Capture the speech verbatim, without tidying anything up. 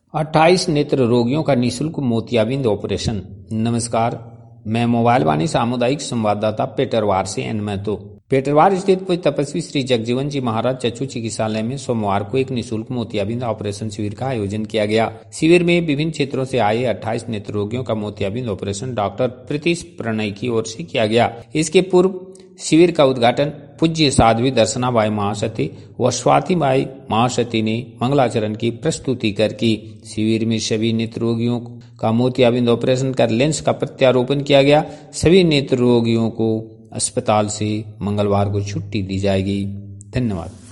अट्ठाईस नेत्र रोगियों का निःशुल्क मोतियाबिंद ऑपरेशन। नमस्कार, मैं मोबाइल वाणी सामुदायिक संवाददाता पेटरवार से एन महतो। पेटरवार स्थित पूज्य तपस्वी श्री जगजीवन जी महाराज चक्षु चिकित्सालय में सोमवार को एक निःशुल्क मोतियाबिंद ऑपरेशन शिविर का आयोजन किया गया। शिविर में विभिन्न क्षेत्रों से आए अट्ठाईस नेत्र रोगियों का मोतियाबिंद ऑपरेशन डॉक्टर प्रीतिश प्रणय की ओर से किया गया। इसके पूर्व शिविर का उद्घाटन पूज्य साध्वी दर्शनाबाई महासती व स्वातिबाई महासती ने मंगलाचरण की प्रस्तुति कर की। शिविर में सभी नेत्र रोगियों का मोतियाबिंद ऑपरेशन कर लेंस का प्रत्यारोपण किया गया। सभी नेत्र रोगियों को अस्पताल से मंगलवार को छुट्टी दी जाएगी। धन्यवाद।